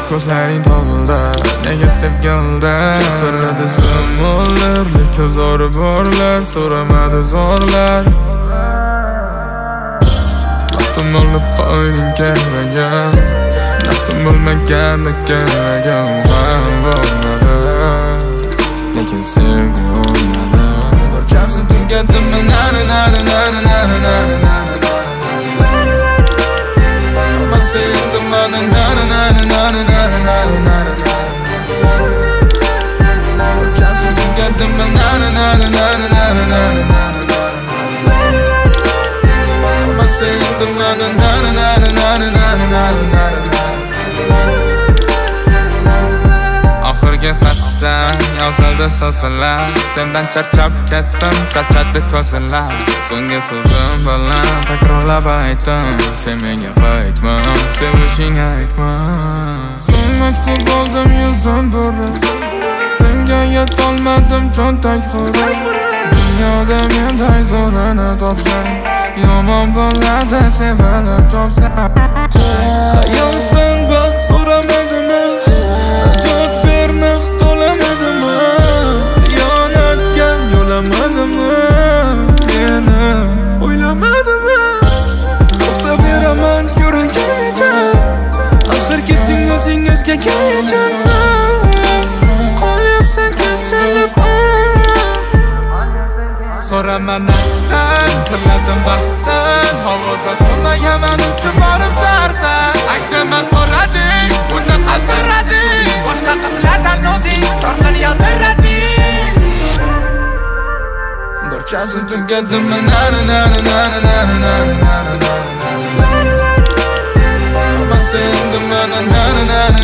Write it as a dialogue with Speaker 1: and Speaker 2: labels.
Speaker 1: ko'zlaring tog'ildi, nega sevgildi chaqiradi simollar, lekin zo'ri borlar, so'ramadi zorlar. Vaqtim olib qo'yning kelmagan, naftim bo'lmaganda kelmagan bo'lmadi, lekin sevgi olmadi. Barchasi tugatdimi nari nari nari nari nari nari. Hammasi endi mana nari nari nari nari nari nari. Barchasi tugatdimi nari nari nari nari nari nari. Hammasi endi mana nari nari nari nari nari nari. Oxirgi xatdan yozildi so'zlar, sendan charchab ketdim, charchadi ko'zlar. So'nggi so'zim bilan takrorlab aytdim, sen menga qaytma, sevishing aytma. So'ng maktub oldim yuzim burib, senga yetolmadim cho'ntak qurib. Dunyoda menday zo'rini topsang, yomon bo'ladi sevilib chopsang. Hayotdan baxt so'ramadimmi, najot bermoq to'lamadimmi, xiyonatga yo'lamadimmi, meni o'ylamadimmi? To'xta beraman yuragigacha, axir ketding o'zingizga yechim. Qolyapsan kechalib, so'raman naqdan, tiladim baxtdan, hovuzga qilmayaman uchib borib sharqdan. Aytdimman so'rading, buncha qaltirading, boshqa qizlardan o'zing tortib yotirading. Barchasi tugatdimi nari nari nari nari nari nari. Hammasi endi mana nari nari